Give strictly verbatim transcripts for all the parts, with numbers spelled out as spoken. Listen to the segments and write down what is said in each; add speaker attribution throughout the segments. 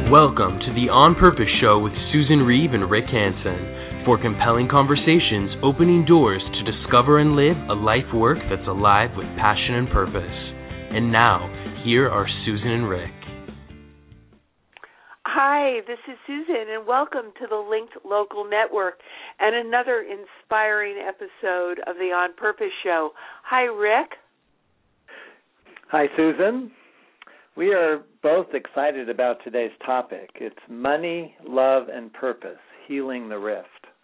Speaker 1: Welcome to the On Purpose Show with Susan Reeve and Rick Hansen for compelling conversations opening doors to discover and live a life work that's alive with passion and purpose. And now, here are Susan and Rick.
Speaker 2: Hi, this is Susan, and welcome to the Linked Local Network and another inspiring episode of the On Purpose Show. Hi, Rick.
Speaker 3: Hi, Susan. We are both excited about today's topic. It's money, love, and purpose, healing the rift.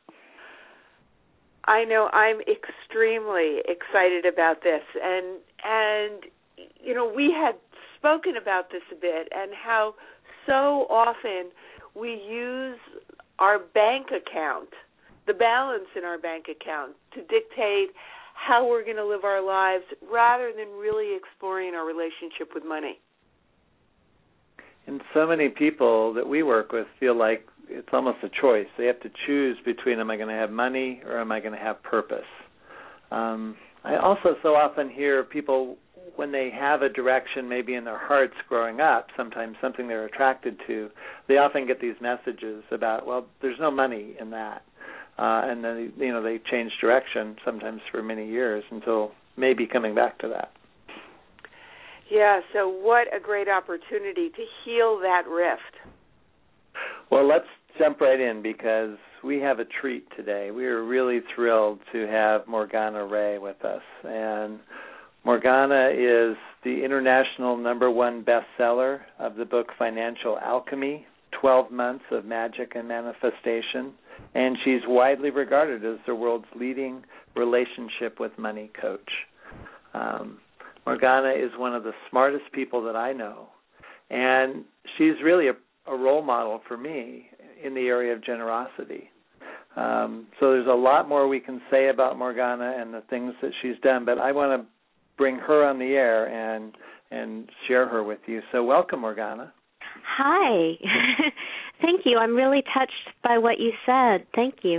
Speaker 2: I know I'm extremely excited about this, and and you know we had spoken about this a bit, and how so often we use our bank account, the balance in our bank account, to dictate how we're going to live our lives, rather than really exploring our relationship with money.
Speaker 3: And so many people that we work with feel like it's almost a choice. They have to choose between, am I going to have money or am I going to have purpose? Um, I also so often hear people, when they have a direction maybe in their hearts growing up, sometimes something they're attracted to, they often get these messages about, well, there's no money in that. Uh, and then, you know, they change direction sometimes for many years until maybe coming back to that.
Speaker 2: Yeah, so what a great opportunity to heal that rift.
Speaker 3: Well, let's jump right in because we have a treat today. We are really thrilled to have Morgana Ray with us. And Morgana is the international number one bestseller of the book Financial Alchemy, twelve months of Magic and Manifestation. And she's widely regarded as the world's leading relationship with money coach. Um, Morgana is one of the smartest people that I know, and she's really a, a role model for me in the area of generosity. Um, so there's a lot more we can say about Morgana and the things that she's done, but I want to bring her on the air and and share her with you. So welcome, Morgana.
Speaker 4: Hi. Thank you. I'm really touched by what you said. Thank you.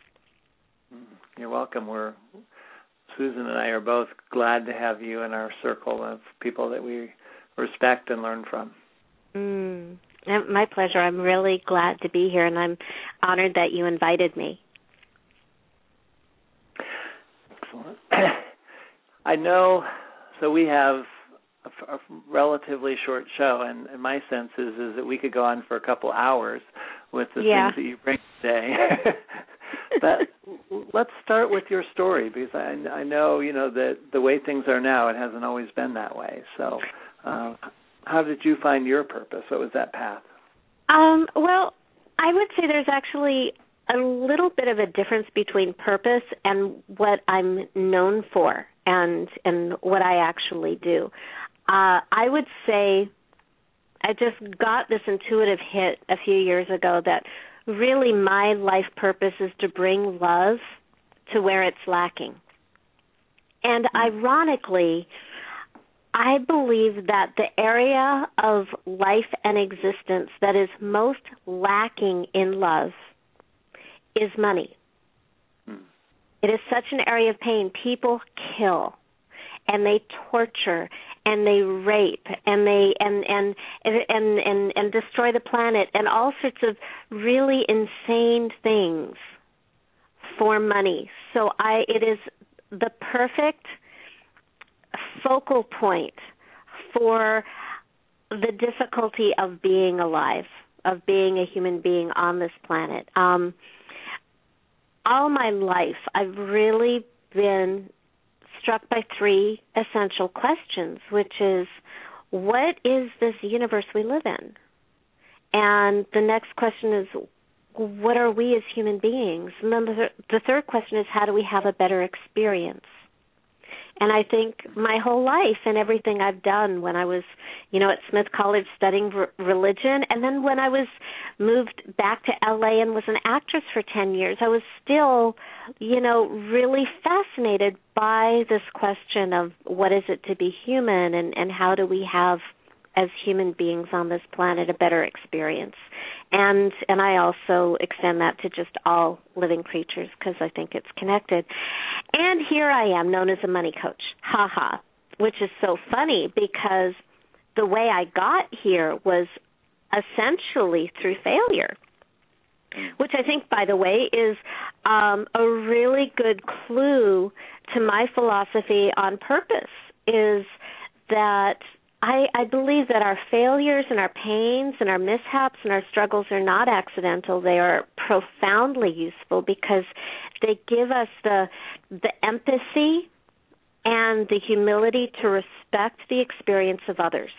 Speaker 3: You're welcome. We're Susan and I are both glad to have you in our circle of people that we respect and learn from.
Speaker 4: Mm, my pleasure. I'm really glad to be here, and I'm honored that you invited me.
Speaker 3: Excellent. I know, so we have a, a relatively short show, and, and my sense is, is that we could go on for a couple hours with the
Speaker 4: yeah.
Speaker 3: things that you bring today. But let's start with your story, because I, I know, you know, that the way things are now, it hasn't always been that way. So uh, how did you find your purpose? What was that path?
Speaker 4: Um, well, I would say there's actually a little bit of a difference between purpose and what I'm known for and and what I actually do. Uh, I would say I just got this intuitive hit a few years ago that really my life purpose is to bring love to where it's lacking. And ironically, I believe that the area of life and existence that is most lacking in love is money. Hmm. It is such an area of pain. People kill, and they torture, and they rape, and they and and and and, and destroy the planet, and all sorts of really insane things for money. So I, it is the perfect focal point for the difficulty of being alive, of being a human being on this planet. Um, all my life, I've really been struck by three essential questions, which is, what is this universe we live in? And the next question is, what are we as human beings? And then the, th- the third question is, how do we have a better experience? And I think my whole life and everything I've done, when I was, you know, at Smith College studying re- religion, and then when I was moved back to L A and was an actress for ten years, I was still, you know, really fascinated by this question of what is it to be human, and, and how do we have, as human beings on this planet, a better experience. And and I also extend that to just all living creatures, because I think it's connected. And here I am, known as a money coach, ha-ha, which is so funny because the way I got here was essentially through failure, which I think, by the way, is um, a really good clue to my philosophy on purpose, is that I, I believe that our failures and our pains and our mishaps and our struggles are not accidental. They are profoundly useful because they give us the the empathy and the humility to respect the experience of others.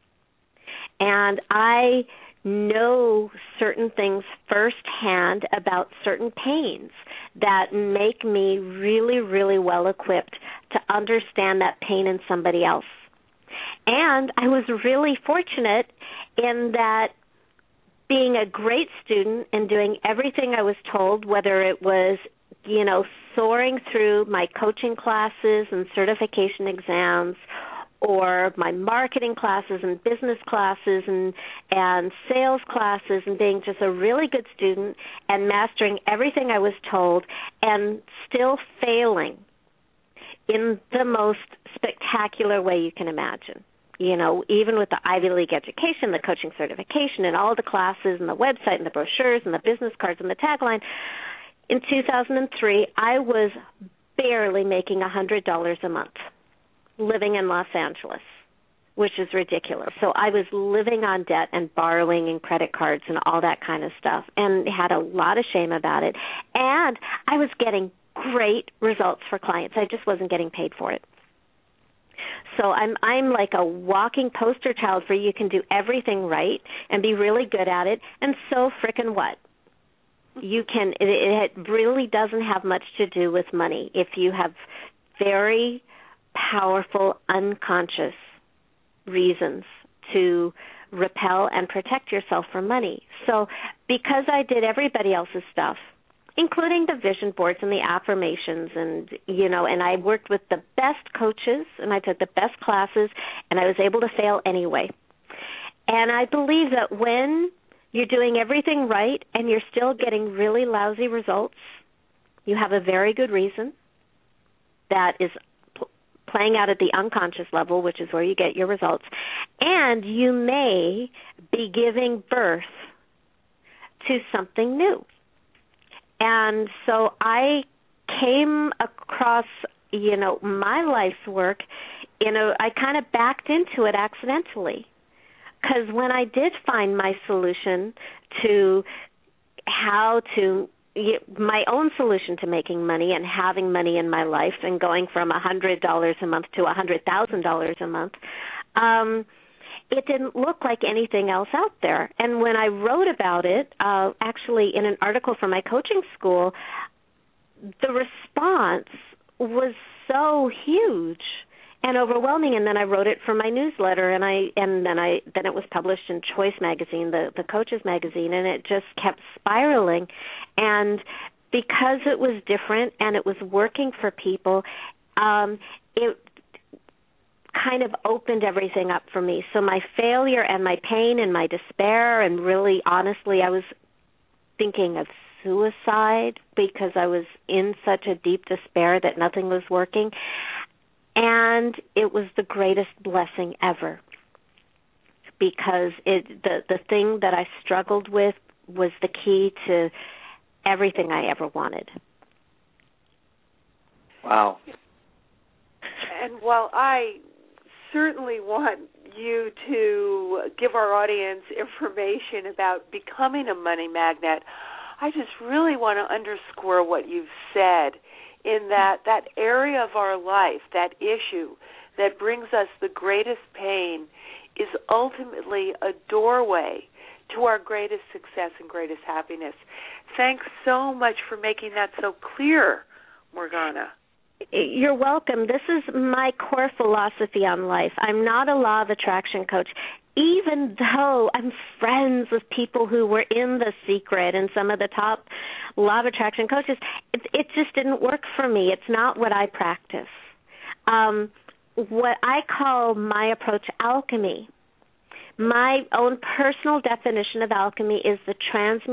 Speaker 4: And I know certain things firsthand about certain pains that make me really, really well equipped to understand that pain in somebody else. And I was really fortunate in that being a great student and doing everything I was told, whether it was, you know, soaring through my coaching classes and certification exams, or my marketing classes and business classes and and sales classes, and being just a really good student and mastering everything I was told and still failing in the most spectacular way you can imagine. You know, even with the Ivy League education, the coaching certification, and all the classes and the website and the brochures and the business cards and the tagline, in two thousand three, I was barely making one hundred dollars a month living in Los Angeles, which is ridiculous. So I was living on debt and borrowing and credit cards and all that kind of stuff, and had a lot of shame about it. And I was getting great results for clients. I just wasn't getting paid for it. So I'm I'm like a walking poster child for you can do everything right and be really good at it, and so frickin' what? You can, it, it really doesn't have much to do with money if you have very powerful unconscious reasons to repel and protect yourself from money. So because I did everybody else's stuff, including the vision boards and the affirmations, and, you know, and I worked with the best coaches and I took the best classes, and I was able to fail anyway. And I believe that when you're doing everything right and you're still getting really lousy results, you have a very good reason that is pl- playing out at the unconscious level, which is where you get your results. And you may be giving birth to something new. And so I came across, you know, my life's work, you know, I kind of backed into it accidentally. Because when I did find my solution to how to, my own solution to making money and having money in my life and going from one hundred dollars a month to one hundred thousand dollars a month, um, it didn't look like anything else out there. And when I wrote about it, uh, actually in an article for my coaching school, the response was so huge and overwhelming. And then I wrote it for my newsletter, and I and then I then it was published in Choice magazine, the the Coaches magazine, and it just kept spiraling. And because it was different and it was working for people, um, it kind of opened everything up for me. So my failure and my pain and my despair, and really honestly, I was thinking of suicide because I was in such a deep despair that nothing was working. And it was the greatest blessing ever, because it the, the thing that I struggled with was the key to everything I ever wanted.
Speaker 3: Wow.
Speaker 2: And while I certainly want you to give our audience information about becoming a money magnet, I just really want to underscore what you've said, in that that area of our life, that issue that brings us the greatest pain, is ultimately a doorway to our greatest success and greatest happiness. Thanks so much for making that so clear, Morgana.
Speaker 4: You're welcome. This is my core philosophy on life. I'm not a law of attraction coach, even though I'm friends with people who were in The Secret and some of the top law of attraction coaches. It, it just didn't work for me. It's not what I practice. Um, what I call my approach alchemy. My own personal definition of alchemy is the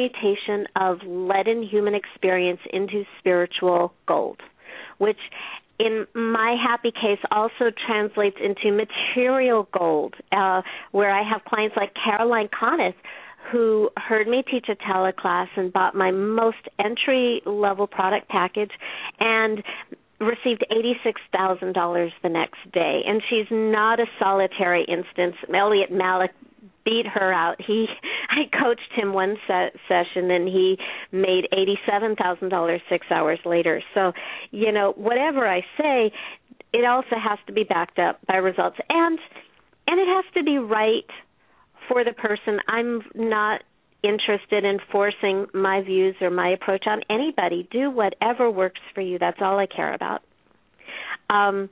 Speaker 4: transmutation of leaden human experience into spiritual gold, which in my happy case also translates into material gold, uh, where I have clients like Caroline Connis, who heard me teach a teleclass and bought my most entry-level product package and received eighty-six thousand dollars the next day. And she's not a solitary instance. Elliot Malik beat her out. He, I coached him one se- session, and he made eighty-seven thousand dollars six hours later. So, you know, whatever I say, it also has to be backed up by results. And and it has to be right for the person. I'm not interested in forcing my views or my approach on anybody. Do whatever works for you. That's all I care about. Um,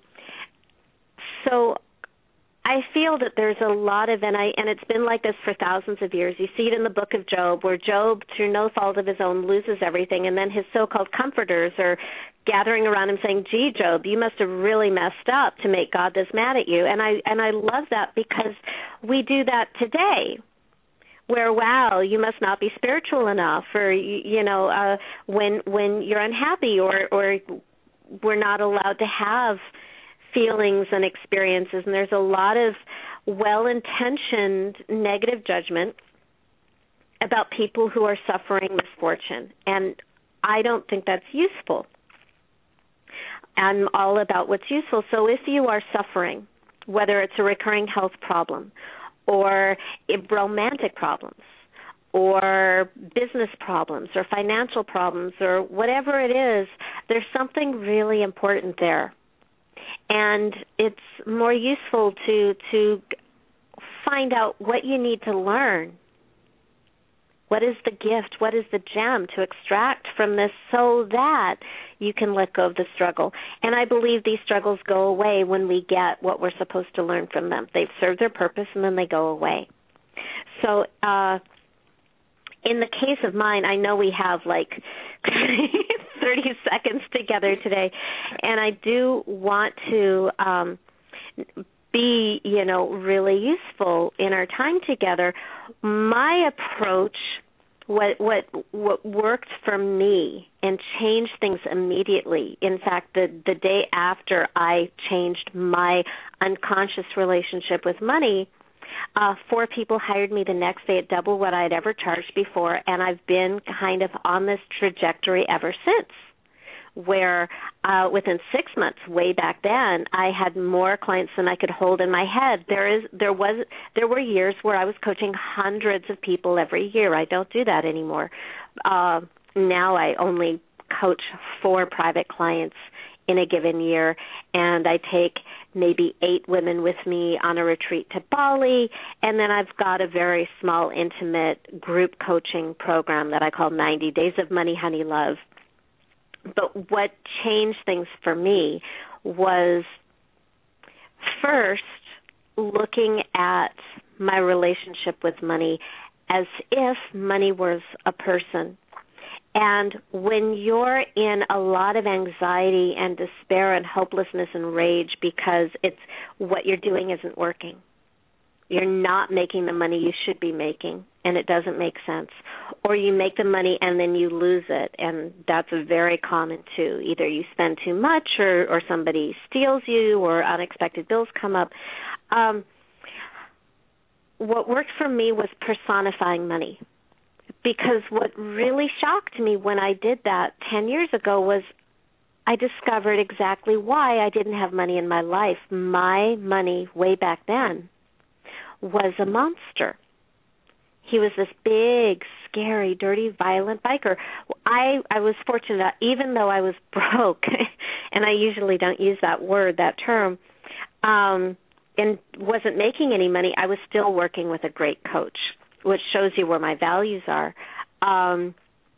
Speaker 4: so I feel that there's a lot of, and I and it's been like this for thousands of years. You see it in the book of Job, where Job, through no fault of his own, loses everything, and then his so-called comforters are gathering around him saying, "Gee, Job, you must have really messed up to make God this mad at you." And I and I love that, because we do that today, where, wow, you must not be spiritual enough, or you, you know, uh, when when you're unhappy, or or we're not allowed to have feelings and experiences. And there's a lot of well-intentioned negative judgment about people who are suffering misfortune, and I don't think that's useful. I'm all about what's useful. So if you are suffering, whether it's a recurring health problem or romantic problems or business problems or financial problems or whatever it is, there's something really important there. And it's more useful to to find out what you need to learn. What is the gift? What is the gem to extract from this, so that you can let go of the struggle? And I believe these struggles go away when we get what we're supposed to learn from them. They've served their purpose, and then they go away. So uh, in the case of mine, I know we have like thirty seconds together today, and I do want to um, be, you know, really useful in our time together. My approach, what what what worked for me and changed things immediately. In fact, the the day after I changed my unconscious relationship with money, Uh, four people hired me the next day at double what I had ever charged before, and I've been kind of on this trajectory ever since, where uh, within six months, way back then, I had more clients than I could hold in my head. There is, there was, there were years where I was coaching hundreds of people every year. I don't do that anymore. Uh, now I only coach four private clients in a given year, and I take maybe eight women with me on a retreat to Bali, and then I've got a very small, intimate group coaching program that I call ninety days of Money, Honey, Love. But what changed things for me was first looking at my relationship with money as if money was a person. And when you're in a lot of anxiety and despair and hopelessness and rage because it's what you're doing isn't working, you're not making the money you should be making, and it doesn't make sense, or you make the money and then you lose it, and that's very common too. Either you spend too much, or, or somebody steals you, or unexpected bills come up. Um, what worked for me was personifying money. Because what really shocked me when I did that ten years ago was I discovered exactly why I didn't have money in my life. My money way back then was a monster. He was this big, scary, dirty, violent biker. I, I was fortunate, even though I was broke, and I usually don't use that word, that term, um, and wasn't making any money, I was still working with a great coach, which shows you where my values are. Um,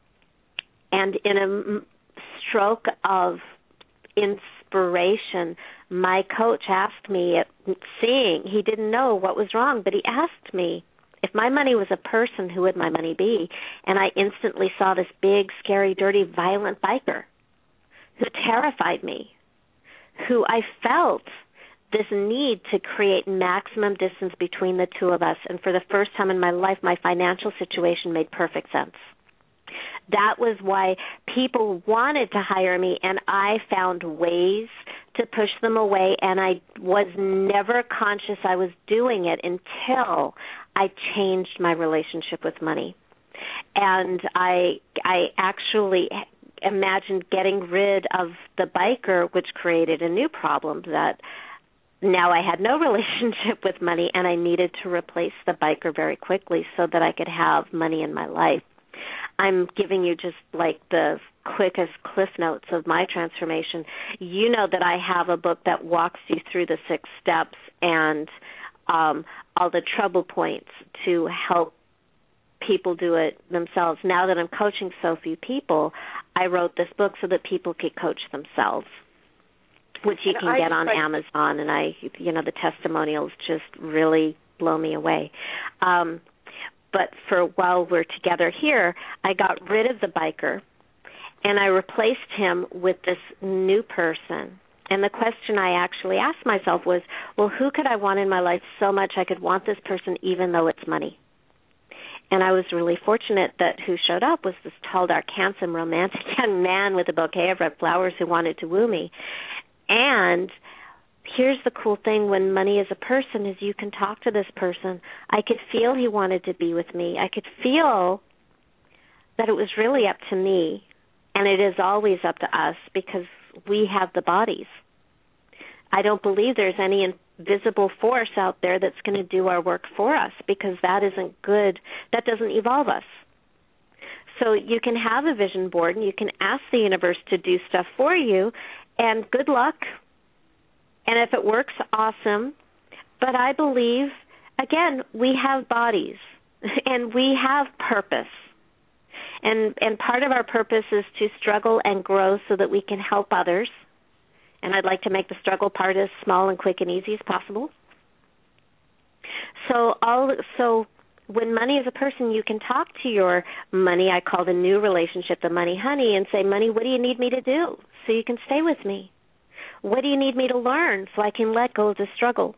Speaker 4: and in a stroke of inspiration, my coach asked me, at seeing, he didn't know what was wrong, but he asked me, if my money was a person, who would my money be? And I instantly saw this big, scary, dirty, violent biker who terrified me, who I felt this need to create maximum distance between the two of us. And for the first time in my life, my financial situation made perfect sense. That was why people wanted to hire me, and I found ways to push them away, and I was never conscious I was doing it until I changed my relationship with money. And I I actually imagined getting rid of the biker, which created a new problem that now I had no relationship with money, and I needed to replace the biker very quickly so that I could have money in my life. I'm giving you just like the quickest cliff notes of my transformation. You know that I have a book that walks you through the six steps and um, all the trouble points to help people do it themselves. Now that I'm coaching so few people, I wrote this book so that people could coach themselves, which you can get on Amazon, and I, you know, the testimonials just really blow me away. Um, but for while we're together here, I got rid of the biker, and I replaced him with this new person. And the question I actually asked myself was, well, who could I want in my life so much I could want this person even though it's money? And I was really fortunate that who showed up was this tall, dark, handsome, romantic young man with a bouquet of red flowers who wanted to woo me. And here's the cool thing when money is a person is you can talk to this person. I could feel he wanted to be with me. I could feel that it was really up to me, and it is always up to us because we have the bodies. I don't believe there's any invisible force out there that's going to do our work for us because that isn't good. That doesn't evolve us. So you can have a vision board and you can ask the universe to do stuff for you, and good luck. And if it works, awesome. But I believe, again, we have bodies and we have purpose. And and part of our purpose is to struggle and grow so that we can help others. And I'd like to make the struggle part as small and quick and easy as possible. So all so when money is a person, you can talk to your money, I call the new relationship the money honey, and say, money, what do you need me to do so you can stay with me? What do you need me to learn so I can let go of the struggle?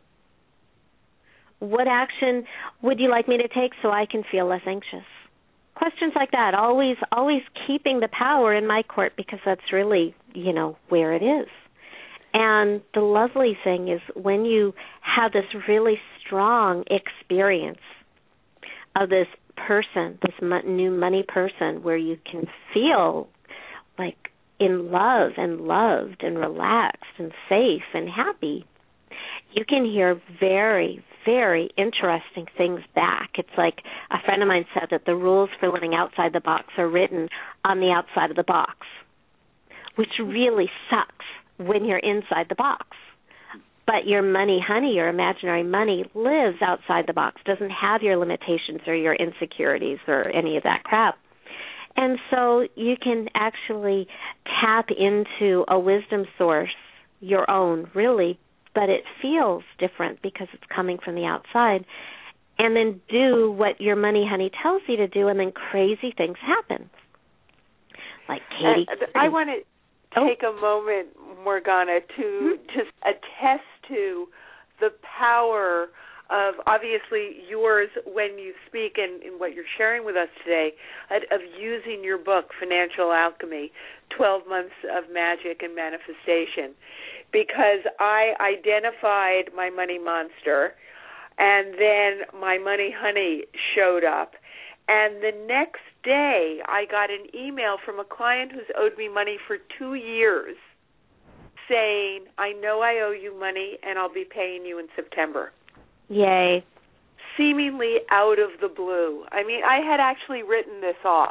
Speaker 4: What action would you like me to take so I can feel less anxious? Questions like that, always always keeping the power in my court because that's really, you know, where it is. And the lovely thing is when you have this really strong experience of this person, this new money person, where you can feel like in love and loved and relaxed and safe and happy, you can hear very, very interesting things back. It's like a friend of mine said that the rules for living outside the box are written on the outside of the box, which really sucks when you're inside the box. But your money honey, your imaginary money, lives outside the box, doesn't have your limitations or your insecurities or any of that crap. And so you can actually tap into a wisdom source, your own, really, but it feels different because it's coming from the outside, and then do what your money honey tells you to do, and then crazy things happen. Like Katie.
Speaker 2: Uh, I want to take oh. a moment, Morgana, to mm-hmm. just attest to the power of, obviously, yours when you speak and, and what you're sharing with us today, of using your book, Financial Alchemy, twelve months of Magic and Manifestation, because I identified my money monster, and then my money honey showed up. And the next day, I got an email from a client who's owed me money for two years saying, I know I owe you money, and I'll be paying you in September.
Speaker 4: Yay.
Speaker 2: Seemingly out of the blue. I mean, I had actually written this off.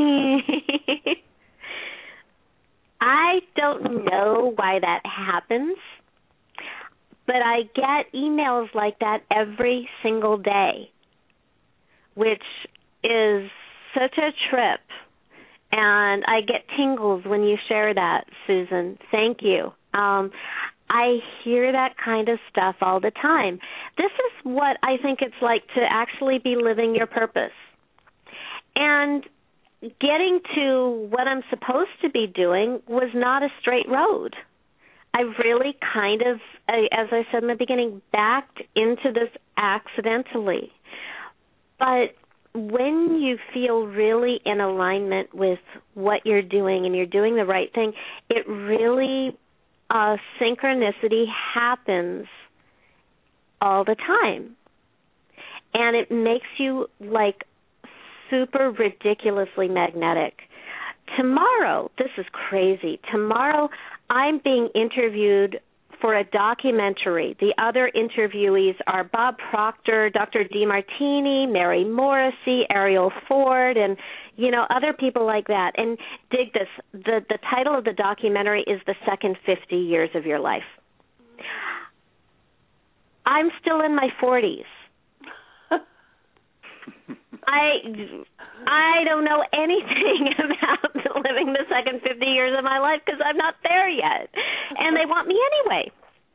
Speaker 4: I don't know why that happens, but I get emails like that every single day, which is such a trip. And I get tingles when you share that, Susan. Thank you. Um, I hear that kind of stuff all the time. This is what I think it's like to actually be living your purpose. And getting to what I'm supposed to be doing was not a straight road. I really kind of, as I said in the beginning, backed into this accidentally. But when you feel really in alignment with what you're doing and you're doing the right thing, it really, uh, synchronicity happens all the time. And it makes you, like, super ridiculously magnetic. Tomorrow, this is crazy, tomorrow I'm being interviewed for a documentary. The other interviewees are Bob Proctor, Doctor DeMartini, Mary Morrissey, Ariel Ford, and, you know, other people like that. And dig this, the, the title of the documentary is The Second fifty Years of Your Life. I'm still in my forties. I I don't know anything about living the second fifty years of my life because I'm not there yet, and they want me anyway.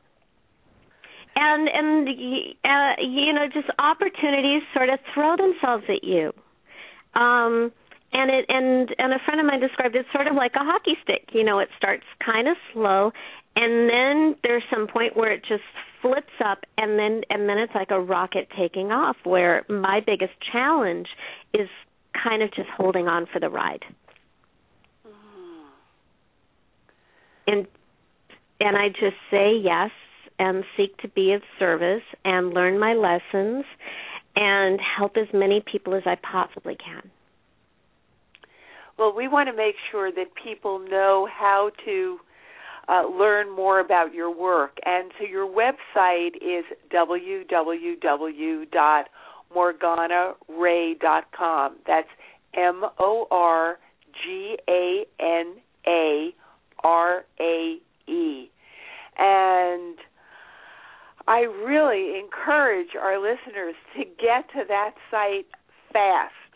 Speaker 4: And and uh, you know, just opportunities sort of throw themselves at you. Um, and it and and a friend of mine described it sort of like a hockey stick. You know, it starts kind of slow, and then there's some point where it just flips up, and then and then it's like a rocket taking off, where my biggest challenge is kind of just holding on for the ride. Mm. And and I just say yes and seek to be of service and learn my lessons and help as many people as I possibly can.
Speaker 2: Well, we want to make sure that people know how to Uh, learn more about your work. And so your website is w w w dot morgana ray dot com. That's M O R G A N A R A E. And I really encourage our listeners to get to that site fast.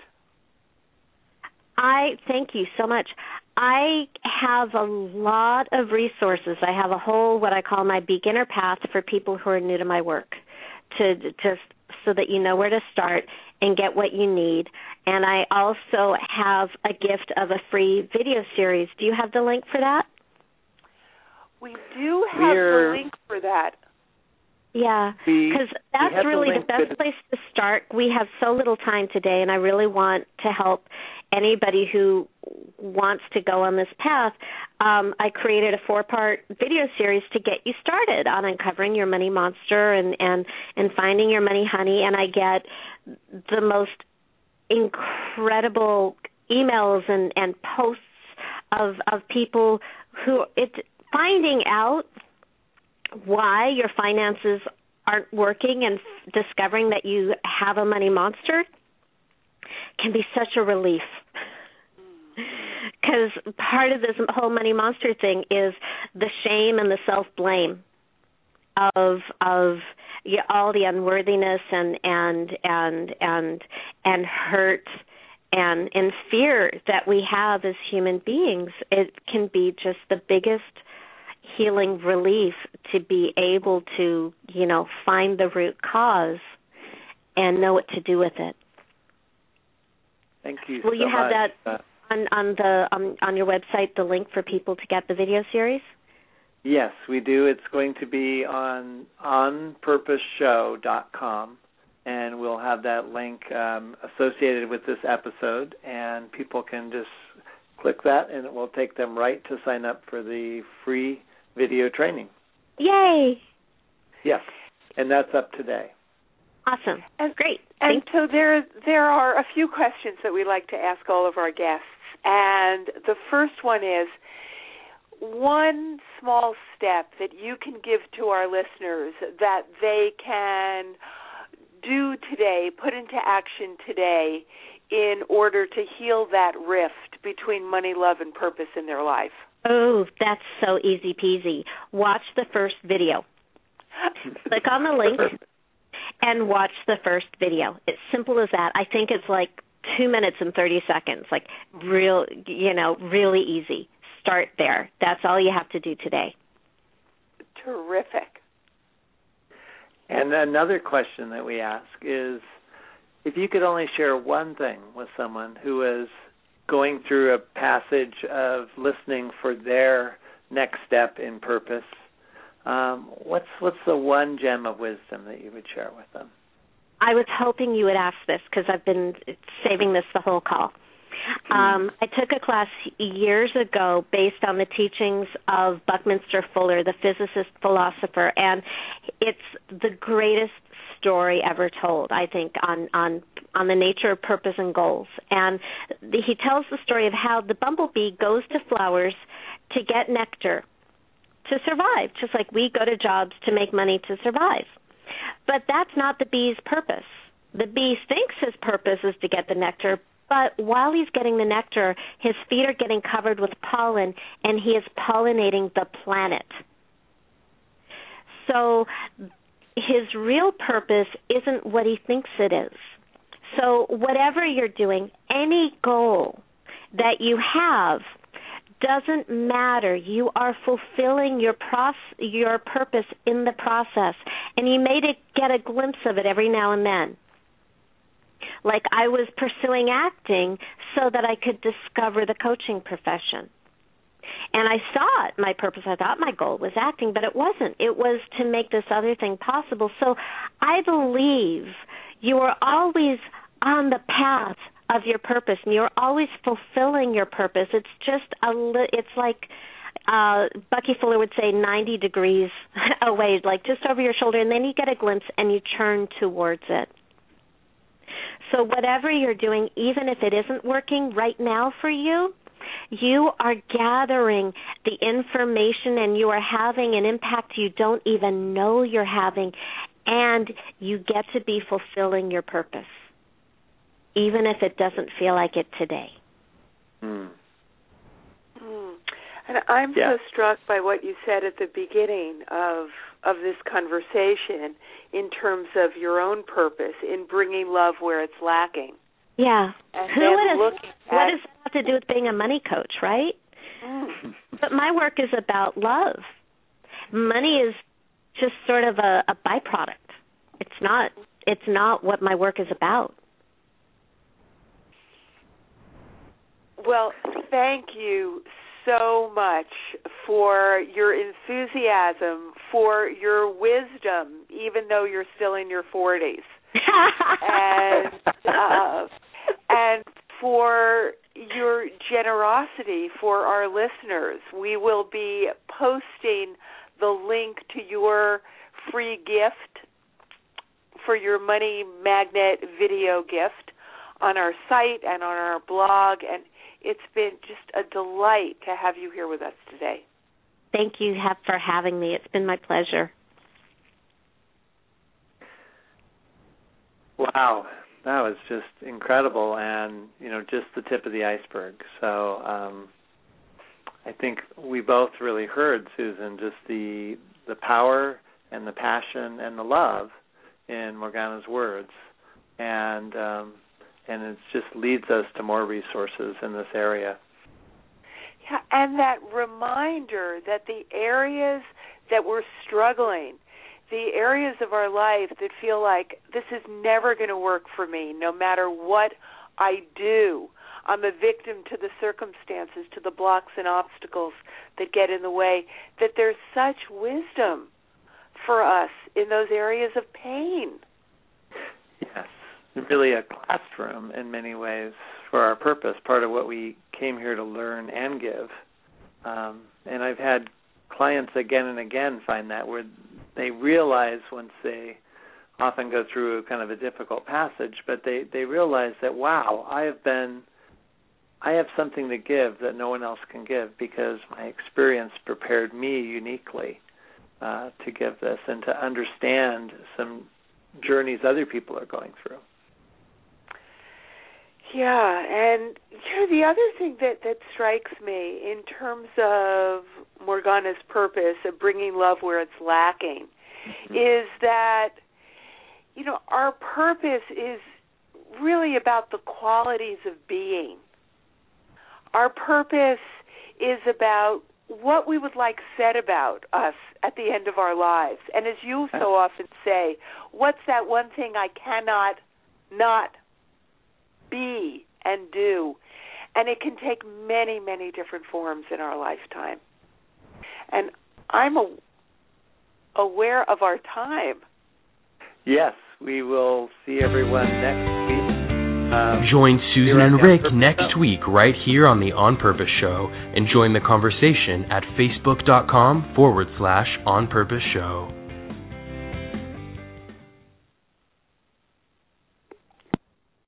Speaker 4: I thank you so much. I have a lot of resources. I have a whole, what I call my beginner path for people who are new to my work, to just so that you know where to start and get what you need. And I also have a gift of a free video series. Do you have the link for that?
Speaker 2: We do have We're... the link for that.
Speaker 4: Yeah, because that's really the, the best to... place to start. We have so little time today, and I really want to help anybody who wants to go on this path. Um, I created a four-part video series to get you started on uncovering your money monster and, and, and finding your money honey, and I get the most incredible emails and, and posts of of people who it finding out why your finances aren't working and f- discovering that you have a money monster can be such a relief. Because part of this whole money monster thing is the shame and the self-blame of of yeah, all the unworthiness and and and and and hurt and and fear that we have as human beings. It can be just the biggest healing relief to be able to, you know, find the root cause and know what to do with it.
Speaker 3: Thank you.
Speaker 4: Will
Speaker 3: so
Speaker 4: you have
Speaker 3: much.
Speaker 4: that on, on the um, on your website, the link for people to get the video series?
Speaker 3: Yes, we do. It's going to be on on purpose show dot com, and we'll have that link um, associated with this episode, and people can just click that, and it will take them right to sign up for the free video training.
Speaker 4: Yay!
Speaker 3: Yes, and that's up today.
Speaker 4: Awesome.
Speaker 2: And,
Speaker 4: Great.
Speaker 2: And Thank so there, there are a few questions that we like to ask all of our guests. And the first one is, one small step that you can give to our listeners that they can do today, put into action today, in order to heal that rift between money, love, and purpose in their life?
Speaker 4: Oh, that's so easy peasy. Watch the first video. Click on the link and watch the first video. It's simple as that. I think it's like two minutes and thirty seconds, like real, you know, really easy. Start there. That's all you have to do today.
Speaker 2: Terrific.
Speaker 3: And another question that we ask is, if you could only share one thing with someone who is going through a passage of listening for their next step in purpose, um, what's what's the one gem of wisdom that you would share with them?
Speaker 4: I was hoping you would ask this because I've been saving this the whole call. Um, I took a class years ago based on the teachings of Buckminster Fuller, the physicist philosopher, and it's the greatest story ever told, I think, on, on, on the nature of purpose and goals. And the, he tells the story of how the bumblebee goes to flowers to get nectar to survive, just like we go to jobs to make money to survive. But that's not the bee's purpose. The bee thinks his purpose is to get the nectar, but while he's getting the nectar, his feet are getting covered with pollen, and he is pollinating the planet. So his real purpose isn't what he thinks it is. So whatever you're doing, any goal that you have doesn't matter. You are fulfilling your proce- your purpose in the process, and you may get a glimpse of it every now and then. Like I was pursuing acting so that I could discover the coaching profession. And I saw it, my purpose. I thought my goal was acting, but it wasn't. It was to make this other thing possible. So I believe you are always on the path of your purpose, and you're always fulfilling your purpose. It's just a li- it's like uh, Bucky Fuller would say ninety degrees away, like just over your shoulder, and then you get a glimpse and you turn towards it. So whatever you're doing, even if it isn't working right now for you, you are gathering the information and you are having an impact you don't even know you're having, and you get to be fulfilling your purpose, even if it doesn't feel like it today.
Speaker 3: Mm.
Speaker 2: Mm. And I'm
Speaker 3: yeah.
Speaker 2: so struck by what you said at the beginning of of this conversation in terms of your own purpose in bringing love where it's lacking.
Speaker 4: Yeah.
Speaker 2: And
Speaker 4: Who
Speaker 2: then
Speaker 4: would
Speaker 2: looking
Speaker 4: what
Speaker 2: at,
Speaker 4: does that have to do with being a money coach, right?
Speaker 2: Mm.
Speaker 4: But my work is about love. Money is just sort of a, a byproduct. It's not. It's not what my work is about.
Speaker 2: Well, thank you so much for your enthusiasm, for your wisdom, even though you're still in your forties, and uh, and for your generosity for our listeners. We will be posting the link to your free gift for your Money Magnet video gift on our site and on our blog, and it's been just a delight to have you here with us today.
Speaker 4: Thank you for having me. It's been my pleasure.
Speaker 3: Wow, that was just incredible, and you know, just the tip of the iceberg. So um, I think we both really heard, Susan, just the the power and the passion and the love in Morgana's words, and um, and it just leads us to more resources in this area.
Speaker 2: Yeah, and that reminder that the areas that we're struggling, the areas of our life that feel like this is never going to work for me, no matter what I do, I'm a victim to the circumstances, to the blocks and obstacles that get in the way, that there's such wisdom for us in those areas of pain.
Speaker 3: Yes. Really a classroom in many ways for our purpose, part of what we came here to learn and give. Um, and I've had clients again and again find that, where they realize once they often go through kind of a difficult passage, but they, they realize that, wow, I have been, I have something to give that no one else can give because my experience prepared me uniquely uh, to give this and to understand some journeys other people are going through.
Speaker 2: Yeah, and you know, the other thing that, that strikes me in terms of Morgana's purpose of bringing love where it's lacking mm-hmm. is that, you know, our purpose is really about the qualities of being. Our purpose is about what we would like said about us at the end of our lives. And as you so often say, what's that one thing I cannot not be and do? And it can take many, many different forms in our lifetime. And I'm a, aware of our time.
Speaker 3: Yes, we will see everyone next week. Um,
Speaker 1: join Susan and Rick next week right here on the On Purpose Show, and join the conversation at facebook.com forward slash On Purpose Show.